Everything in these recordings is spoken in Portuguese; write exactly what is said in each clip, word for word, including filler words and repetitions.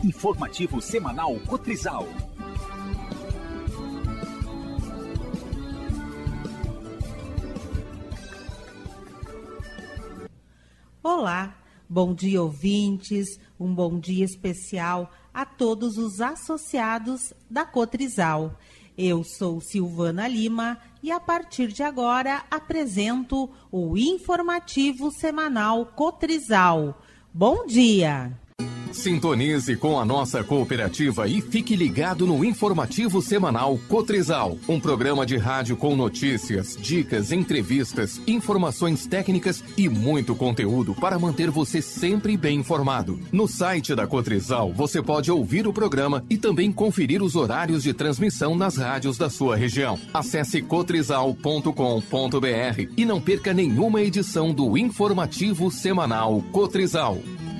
Informativo semanal Cotrizal. Olá, bom dia ouvintes, um bom dia especial a todos os associados da Cotrizal. Eu sou Silvana Lima e a partir de agora apresento o Informativo Semanal Cotrizal. Bom dia! Sintonize com a nossa cooperativa e fique ligado no Informativo Semanal Cotrizal, um programa de rádio com notícias, dicas, entrevistas, informações técnicas e muito conteúdo para manter você sempre bem informado. No site da Cotrizal, você pode ouvir o programa e também conferir os horários de transmissão nas rádios da sua região. Acesse cotrizal ponto com ponto br e não perca nenhuma edição do Informativo Semanal Cotrizal.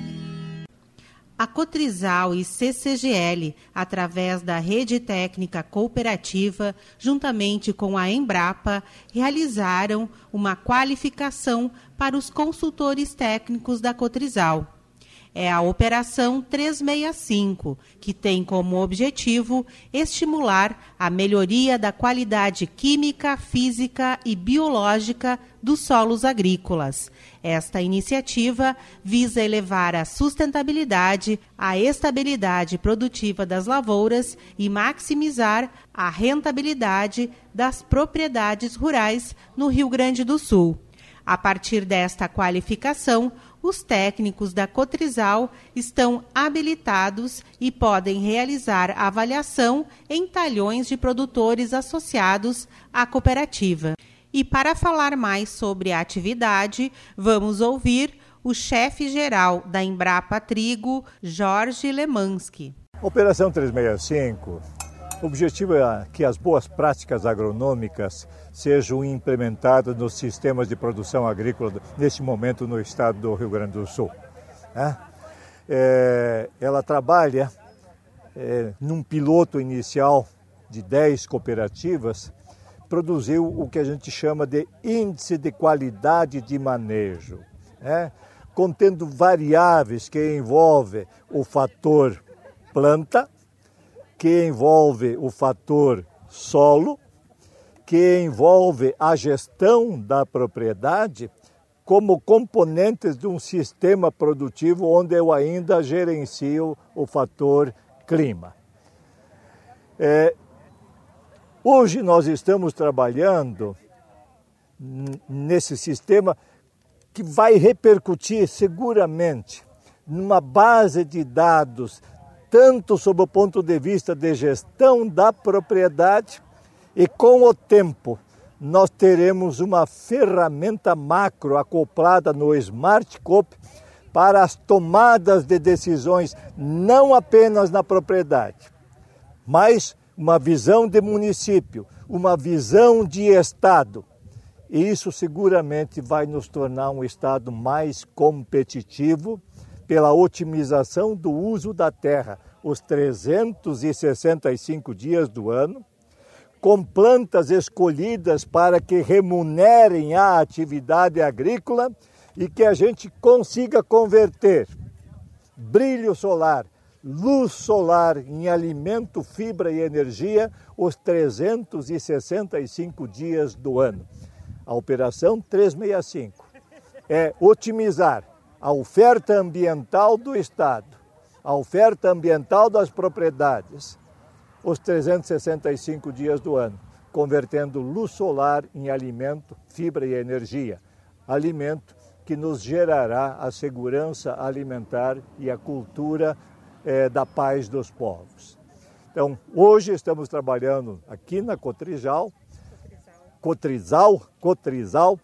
A Cotrizal e C C G L, através da Rede Técnica Cooperativa, juntamente com a Embrapa, realizaram uma qualificação para os consultores técnicos da Cotrizal. É a Operação trezentos e sessenta e cinco, que tem como objetivo estimular a melhoria da qualidade química, física e biológica dos solos agrícolas. Esta iniciativa visa elevar a sustentabilidade, a estabilidade produtiva das lavouras e maximizar a rentabilidade das propriedades rurais no Rio Grande do Sul. A partir desta qualificação, os técnicos da Cotrizal estão habilitados e podem realizar avaliação em talhões de produtores associados à cooperativa. E para falar mais sobre a atividade, vamos ouvir o chefe-geral da Embrapa Trigo, Jorge Lemansky. Operação trezentos e sessenta e cinco, o objetivo é que as boas práticas agronômicas sejam implementadas nos sistemas de produção agrícola neste momento no estado do Rio Grande do Sul. É, é, ela trabalha é, num piloto inicial de dez cooperativas, produziu o que a gente chama de índice de qualidade de manejo, é, contendo variáveis que envolvem o fator planta, que envolve o fator solo, que envolve a gestão da propriedade como componentes de um sistema produtivo onde eu ainda gerencio o fator clima. É, hoje nós estamos trabalhando nesse sistema que vai repercutir seguramente numa base de dados tanto sob o ponto de vista de gestão da propriedade, e com o tempo nós teremos uma ferramenta macro acoplada no SmartCoop para as tomadas de decisões, não apenas na propriedade, mas uma visão de município, uma visão de estado. E isso seguramente vai nos tornar um estado mais competitivo, pela otimização do uso da terra, os trezentos e sessenta e cinco dias do ano, com plantas escolhidas para que remunerem a atividade agrícola e que a gente consiga converter brilho solar, luz solar em alimento, fibra e energia os trezentos e sessenta e cinco dias do ano. A Operação trezentos e sessenta e cinco é otimizar a oferta ambiental do Estado, a oferta ambiental das propriedades, os trezentos e sessenta e cinco dias do ano, convertendo luz solar em alimento, fibra e energia, alimento que nos gerará a segurança alimentar e a cultura eh, da paz dos povos. Então, hoje estamos trabalhando aqui na Cotrizal, Cotrizal, Cotrizal,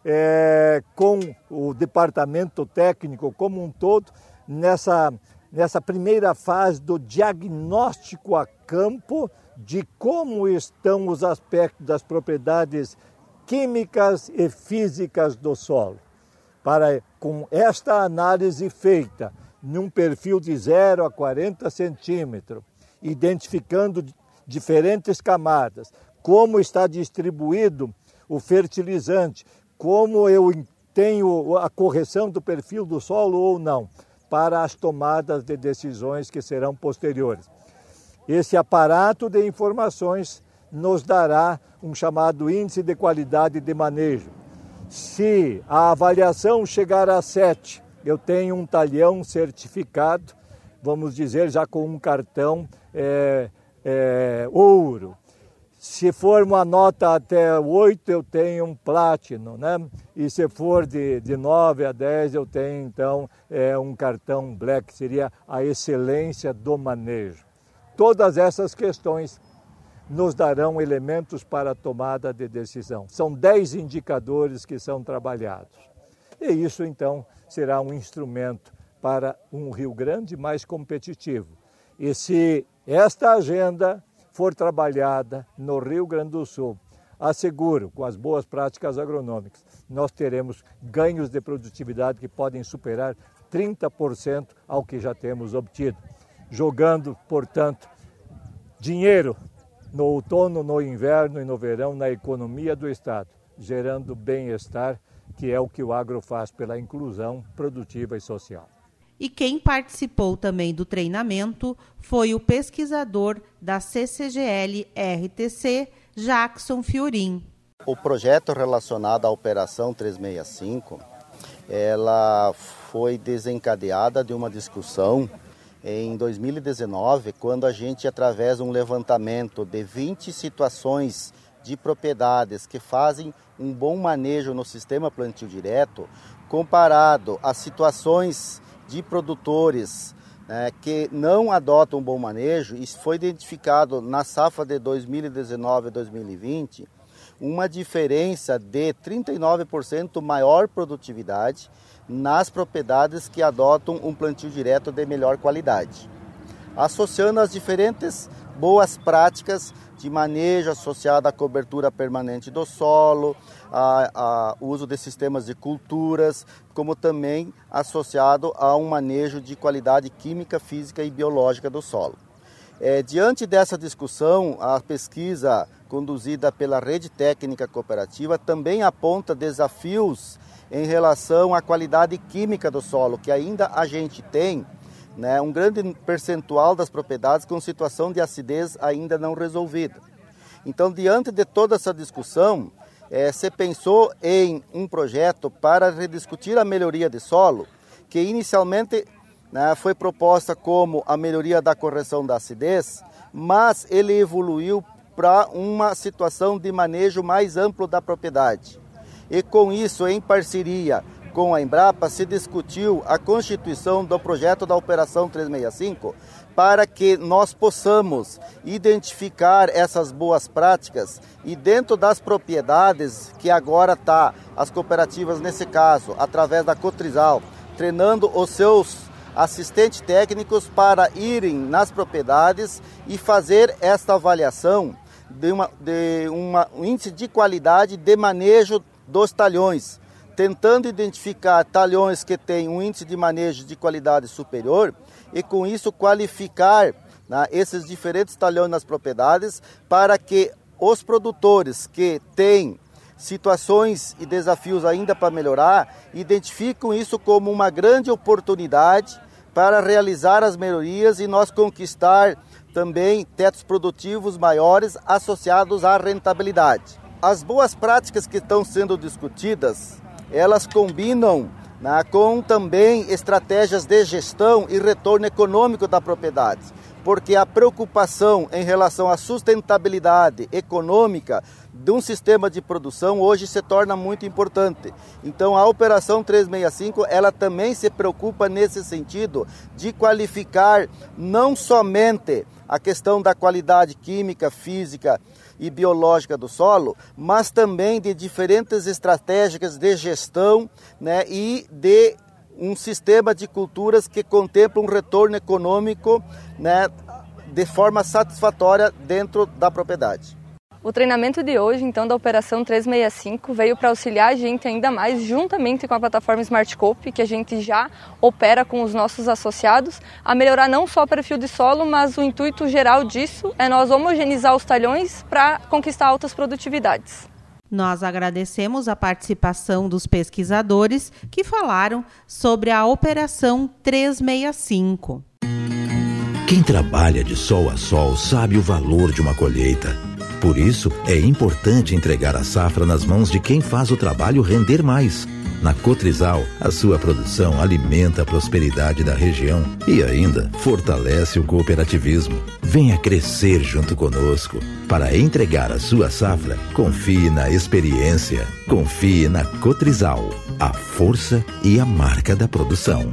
É, com o departamento técnico como um todo, nessa, nessa primeira fase do diagnóstico a campo de como estão os aspectos das propriedades químicas e físicas do solo. Para, com esta análise feita num perfil de zero a quarenta centímetros, identificando diferentes camadas, como está distribuído o fertilizante, como eu tenho a correção do perfil do solo ou não. para as tomadas de decisões que serão posteriores. Esse aparato de informações nos dará um chamado índice de qualidade de manejo. Se a avaliação chegar a sete, eu tenho um talhão certificado, vamos dizer, já com um cartão é, é, ouro. Se for uma nota até oito, eu tenho um platino, né? E se for de, de nove a dez, eu tenho, então, é, um cartão black, seria a excelência do manejo. Todas essas questões nos darão elementos para a tomada de decisão. São dez indicadores que são trabalhados. E isso, então, será um instrumento para um Rio Grande mais competitivo. E se esta agenda for trabalhada no Rio Grande do Sul, asseguro, com as boas práticas agronômicas, nós teremos ganhos de produtividade que podem superar trinta por cento ao que já temos obtido, jogando, portanto, dinheiro no outono, no inverno e no verão na economia do Estado, gerando bem-estar, que é o que o agro faz pela inclusão produtiva e social. E quem participou também do treinamento foi o pesquisador da C C G L R T C, Jackson Fiorin. O projeto relacionado à Operação trezentos e sessenta e cinco, ela foi desencadeada de uma discussão em dois mil e dezenove, quando a gente, através de um levantamento de vinte situações de propriedades que fazem um bom manejo no sistema plantio direto, comparado às situações de produtores né, que não adotam um bom manejo, isso foi identificado na safra de dois mil e dezenove a dois mil e vinte, uma diferença de trinta e nove por cento maior produtividade nas propriedades que adotam um plantio direto de melhor qualidade. Associando as diferentes boas práticas de manejo associado à cobertura permanente do solo, a, a uso de sistemas de culturas, como também associado a um manejo de qualidade química, física e biológica do solo. É, diante dessa discussão, a pesquisa conduzida pela Rede Técnica Cooperativa também aponta desafios em relação à qualidade química do solo, que ainda a gente tem, né, um grande percentual das propriedades com situação de acidez ainda não resolvida. Então, diante de toda essa discussão, é, se pensou em um projeto para rediscutir a melhoria de solo, que inicialmente né, foi proposta como a melhoria da correção da acidez, mas ele evoluiu para uma situação de manejo mais amplo da propriedade. E com isso, em parceria com a Embrapa, se discutiu a constituição do projeto da Operação trezentos e sessenta e cinco para que nós possamos identificar essas boas práticas e dentro das propriedades que agora está, as cooperativas nesse caso, através da Cotrizal, treinando os seus assistentes técnicos para irem nas propriedades e fazer esta avaliação de, uma, de uma, um índice de qualidade de manejo dos talhões, tentando identificar talhões que têm um índice de manejo de qualidade superior e com isso qualificar né, esses diferentes talhões nas propriedades para que os produtores que têm situações e desafios ainda para melhorar, identificam isso como uma grande oportunidade para realizar as melhorias e nós conquistar também tetos produtivos maiores associados à rentabilidade. As boas práticas que estão sendo discutidas, elas combinam né, com também estratégias de gestão e retorno econômico da propriedade, porque a preocupação em relação à sustentabilidade econômica de um sistema de produção hoje se torna muito importante. Então a Operação trezentos e sessenta e cinco ela também se preocupa nesse sentido de qualificar não somente a questão da qualidade química, física e biológica do solo, mas também de diferentes estratégias de gestão né, e de um sistema de culturas que contempla um retorno econômico né, de forma satisfatória dentro da propriedade. O treinamento de hoje, então, da Operação trezentos e sessenta e cinco veio para auxiliar a gente ainda mais, juntamente com a plataforma SmartScope, que a gente já opera com os nossos associados, a melhorar não só o perfil de solo, mas o intuito geral disso é nós homogeneizar os talhões para conquistar altas produtividades. Nós agradecemos a participação dos pesquisadores que falaram sobre a Operação trezentos e sessenta e cinco. Quem trabalha de sol a sol sabe o valor de uma colheita. Por isso, é importante entregar a safra nas mãos de quem faz o trabalho render mais. Na Cotrizal, a sua produção alimenta a prosperidade da região e ainda fortalece o cooperativismo. Venha crescer junto conosco. Para entregar a sua safra, confie na experiência. Confie na Cotrizal, a força e a marca da produção.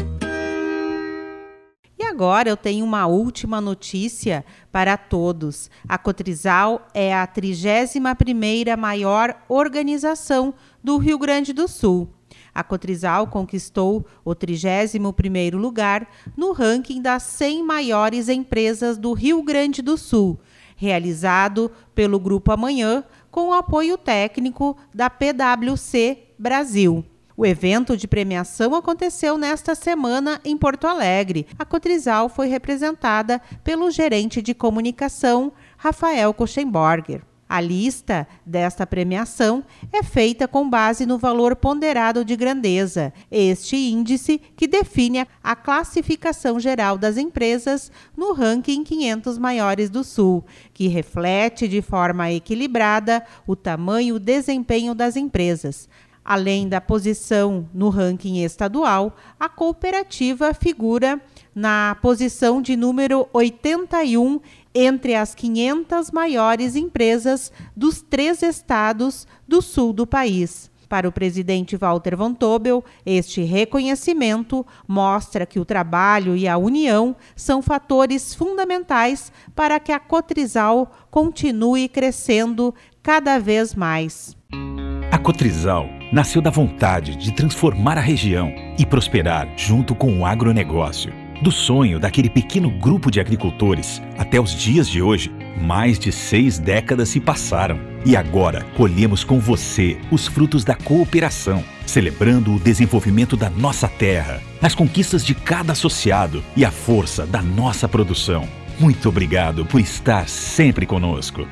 Agora eu tenho uma última notícia para todos. A Cotrizal é a trigésima primeira maior organização do Rio Grande do Sul. A Cotrizal conquistou o trigésimo primeiro lugar no ranking das cem maiores empresas do Rio Grande do Sul, realizado pelo Grupo Amanhã com o apoio técnico da P W C Brasil. O evento de premiação aconteceu nesta semana em Porto Alegre. A Cotrizal foi representada pelo gerente de comunicação, Rafael Koschenborger. A lista desta premiação é feita com base no valor ponderado de grandeza, este índice que define a classificação geral das empresas no ranking quinhentos maiores do Sul, que reflete de forma equilibrada o tamanho e o desempenho das empresas. Além da posição no ranking estadual, a cooperativa figura na posição de número oitenta e um entre as quinhentas maiores empresas dos três estados do sul do país. Para o presidente Walter Von Tobel, este reconhecimento mostra que o trabalho e a união são fatores fundamentais para que a Cotrizal continue crescendo cada vez mais. A Cotrizal nasceu da vontade de transformar a região e prosperar junto com o agronegócio. Do sonho daquele pequeno grupo de agricultores até os dias de hoje, mais de seis décadas se passaram. E agora colhemos com você os frutos da cooperação, celebrando o desenvolvimento da nossa terra, as conquistas de cada associado e a força da nossa produção. Muito obrigado por estar sempre conosco.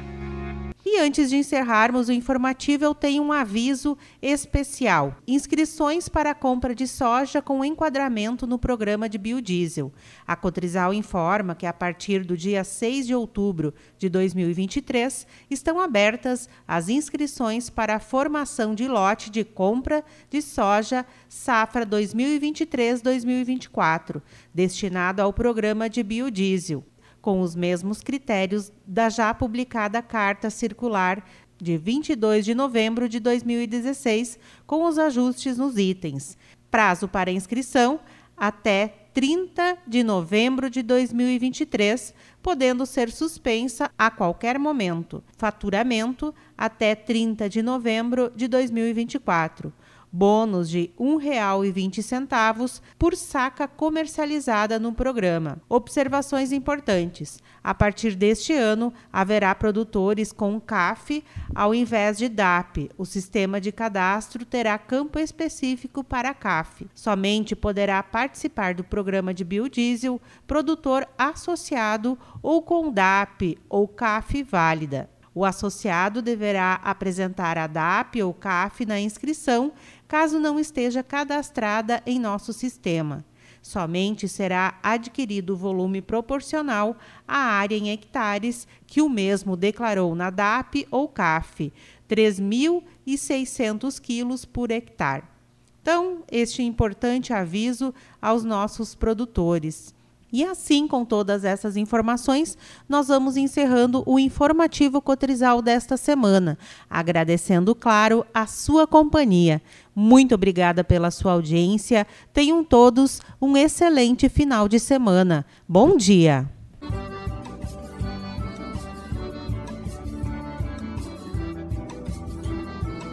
E antes de encerrarmos o informativo, eu tenho um aviso especial. Inscrições para a compra de soja com enquadramento no programa de biodiesel. A Cotrizal informa que a partir do dia seis de outubro de dois mil e vinte e três estão abertas as inscrições para a formação de lote de compra de soja safra dois mil e vinte e três dois mil e vinte e quatro, destinado ao programa de biodiesel, com os mesmos critérios da já publicada Carta Circular de vinte e dois de novembro de dois mil e dezesseis, com os ajustes nos itens. Prazo para inscrição até trinta de novembro de dois mil e vinte e três, podendo ser suspensa a qualquer momento. Faturamento até trinta de novembro de dois mil e vinte e quatro. Bônus de um real e vinte centavos por saca comercializada no programa. Observações importantes. A partir deste ano, haverá produtores com C A F ao invés de D A P. O sistema de cadastro terá campo específico para C A F. Somente poderá participar do programa de biodiesel produtor associado ou com D A P ou C A F válida. O associado deverá apresentar a D A P ou C A F na inscrição, caso não esteja cadastrada em nosso sistema. Somente será adquirido o volume proporcional à área em hectares que o mesmo declarou na D A P ou C A F, três mil e seiscentos quilos por hectare. Então, este importante aviso aos nossos produtores. E assim, com todas essas informações, nós vamos encerrando o informativo Cotrizal desta semana, agradecendo, claro, a sua companhia. Muito obrigada pela sua audiência. Tenham todos um excelente final de semana. Bom dia!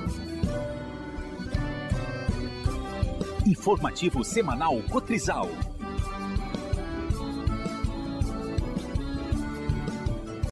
Informativo semanal Cotrizal.